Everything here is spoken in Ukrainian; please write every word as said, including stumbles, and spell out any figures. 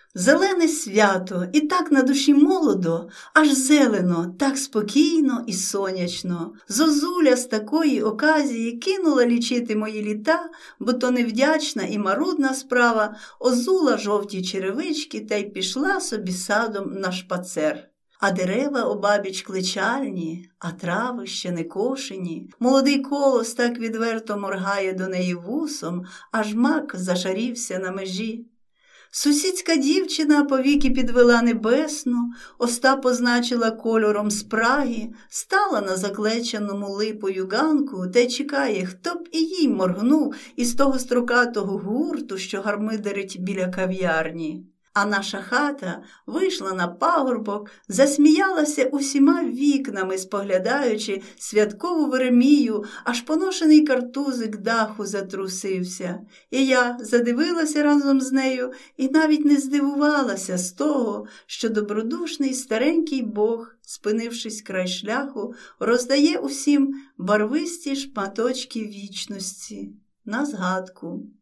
Зелене свято, і так на душі молодо, аж зелено, так спокійно і сонячно. Зозуля з такої оказії кинула лічити мої літа, бо то невдячна і марудна справа, озула жовті черевички та й пішла собі садом на шпацер. А дерева обабіч кличальні, а трави ще не кошені. Молодий колос так відверто моргає до неї вусом, аж мак зашарівся на межі. Сусідська дівчина повіки підвела небесну, оста позначила кольором спраги, стала на заклеченому липою ганку та й чекає, хто б і їй моргнув із того строкатого гурту, що гармидерить біля кав'ярні. А наша хата вийшла на пагорбок, засміялася усіма вікнами, споглядаючи святкову Веремію, аж поношений картузик даху затрусився. І я задивилася разом з нею і навіть не здивувалася з того, що добродушний старенький Бог, спинившись край шляху, роздає усім барвисті шматочки вічності на згадку.